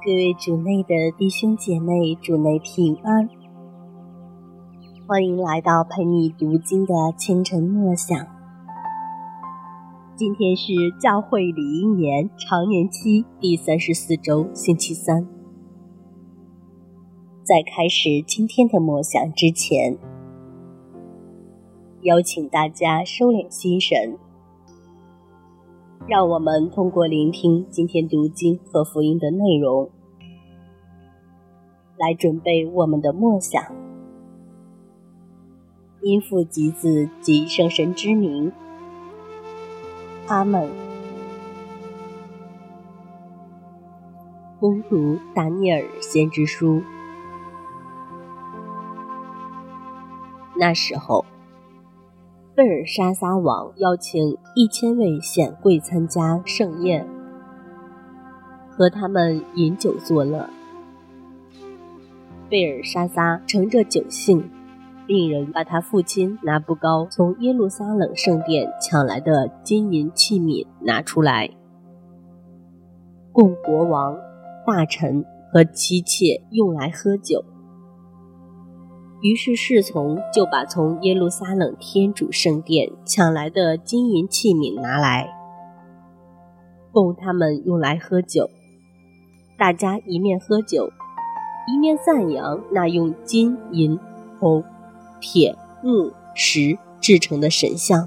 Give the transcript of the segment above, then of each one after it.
各位主内的弟兄姐妹，主内平安，欢迎来到陪你读经的清晨默想。今天是教会理应年常年期第34周星期三。在开始今天的默想之前，邀请大家收敛心神，让我们通过聆听今天读经和福音的内容，来准备我们的默想。因父及子及圣神之名，阿们。恭读达尼尔先知书。那时候，贝尔沙撒王邀请1000位显贵参加盛宴，和他们饮酒作乐。贝尔沙撒乘着酒兴，令人把他父亲拿布高从耶路撒冷圣殿抢来的金银器皿拿出来，供国王、大臣和妻妾用来喝酒。于是侍从就把从耶路撒冷天主圣殿抢来的金银器皿拿来，供他们用来喝酒。大家一面喝酒，一面赞扬那用金银铜铁木石制成的神像。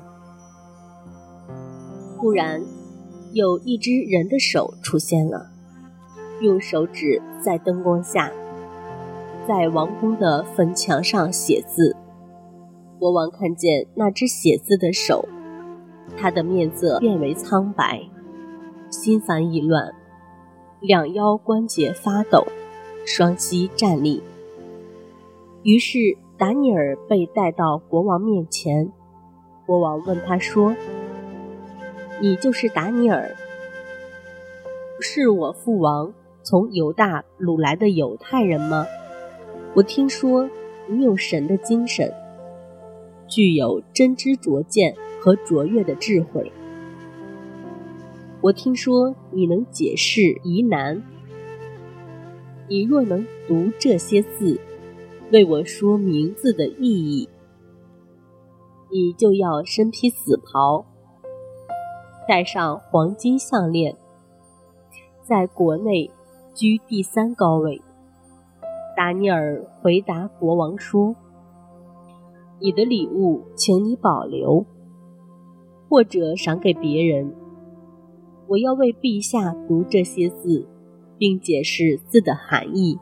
忽然有一只人的手出现了，用手指在灯光下，在王宫的坟墙上写字。国王看见那只写字的手，他的面色变为苍白，心烦意乱，两腰关节发抖，双膝站立。于是达尼尔被带到国王面前，国王问他说：“你就是达尼尔，是我父王从犹大掳来的犹太人吗？我听说你有神的精神，具有真知灼见和卓越的智慧。我听说你能解释疑难，你若能读这些字，为我说明字的意义，你就要身披紫袍，戴上黄金项链，在国内居第3高位。”达尼尔回答国王说：“你的礼物请你保留，或者赏给别人。我要为陛下读这些字，并解释字的含义。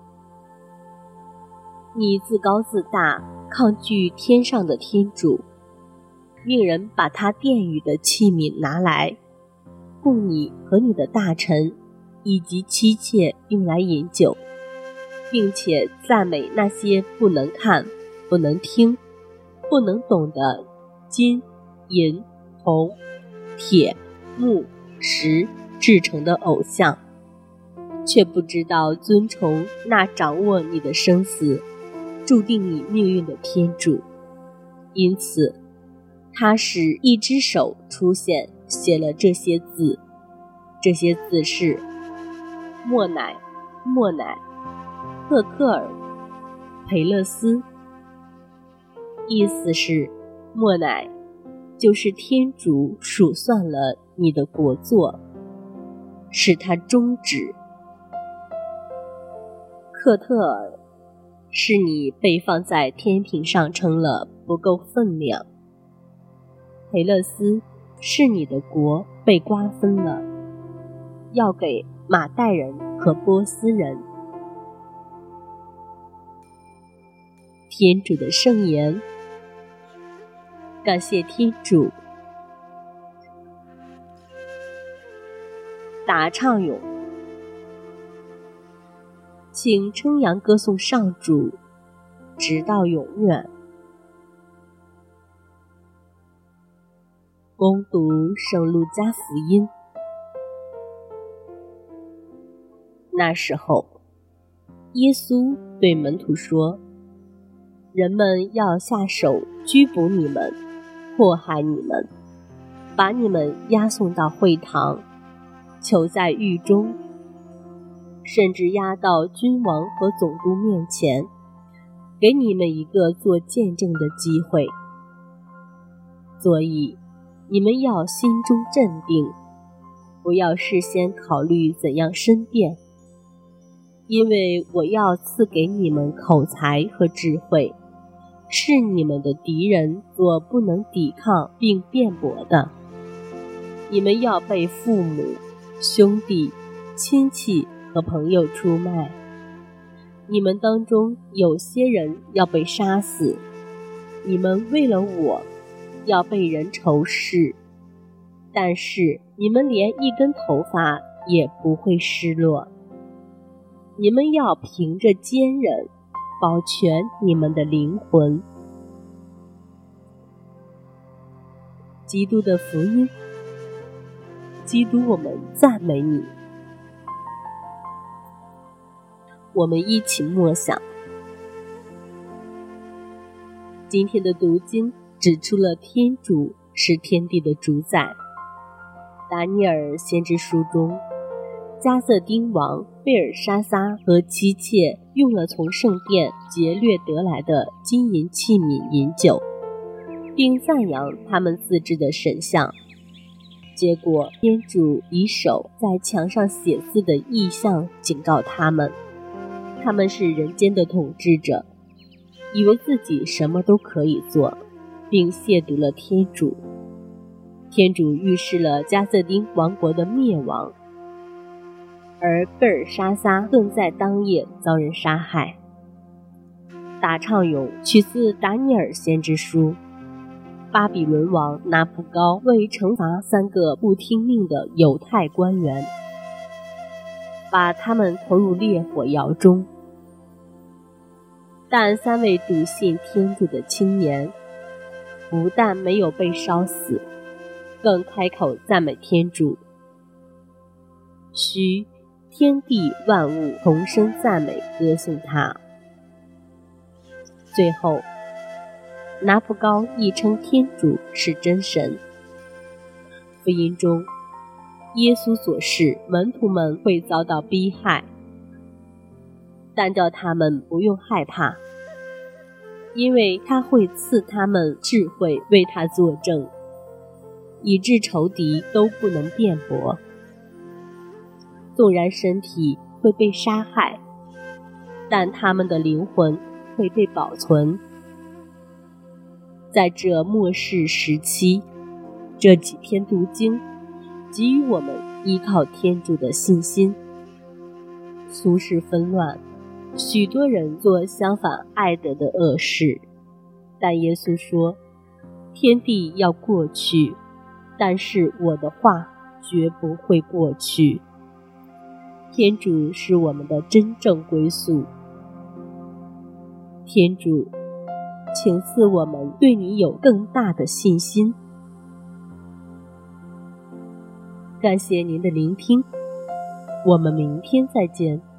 你自高自大，抗拒天上的天主，命人把他殿宇的器皿拿来，供你和你的大臣以及妻妾用来饮酒，并且赞美那些不能看、不能听、不能懂的金、银、铜、铁、木、石制成的偶像，却不知道尊崇那掌握你的生死、注定你命运的天主。因此他使一只手出现，写了这些字。这些字是莫乃、莫乃、赫克尔、培勒斯。意思是，莫乃就是天主数算了你的国祚，使它终止；克特尔是你被放在天平上称了不够分量；培勒斯是你的国被瓜分了，要给马代人和波斯人。天主的圣言，感谢天主。答唱咏，请称扬歌颂上主，直到永远。恭读圣路加福音。那时候，耶稣对门徒说：“人们要下手拘捕你们，迫害你们，把你们押送到会堂，囚在狱中， 甚至押到君王和总督面前，给你们一个做见证的机会。所以你们要心中镇定，不要事先考虑怎样申辩，因为我要赐给你们口才和智慧，是你们的敌人所不能抵抗并辩驳的。你们要被父母、兄弟、亲戚和朋友出卖，你们当中有些人要被杀死，你们为了我要被人仇视，但是你们连一根头发也不会失落。你们要凭着坚忍保全你们的灵魂。基督的福音。基督，我们赞美你。我们一起默想。今天的读经指出了天主是天地的主宰。达尼尔先知书中，加瑟丁王贝尔沙撒和妻妾用了从圣殿劫掠得来的金银器皿饮酒，并赞扬他们自制的神像。结果天主以手在墙上写字的意象警告他们，他们是人间的统治者，以为自己什么都可以做，并亵渎了天主。天主预示了加瑟丁王国的灭亡，而贝尔沙撒更在当夜遭人杀害。答唱咏取自达尼尔先知书。巴比伦王拿布高为惩罚3个不听命的犹太官员，把他们投入烈火窑中。但3位笃信天主的青年不但没有被烧死，更开口赞美天主。须天地万物同声赞美歌颂他。最后拿布高亦称天主是真神。福音中，耶稣所示门徒们会遭到逼害，但叫他们不用害怕，因为他会赐他们智慧为他作证，以致仇敌都不能辩驳。纵然身体会被杀害，但他们的灵魂会被保存。在这末世时期，这几篇读经给予我们依靠天主的信心。俗世纷乱，许多人做相反爱德的恶事，但耶稣说，天地要过去，但是我的话绝不会过去。天主是我们的真正归宿。天主，请赐我们对你有更大的信心。感谢您的聆听，我们明天再见。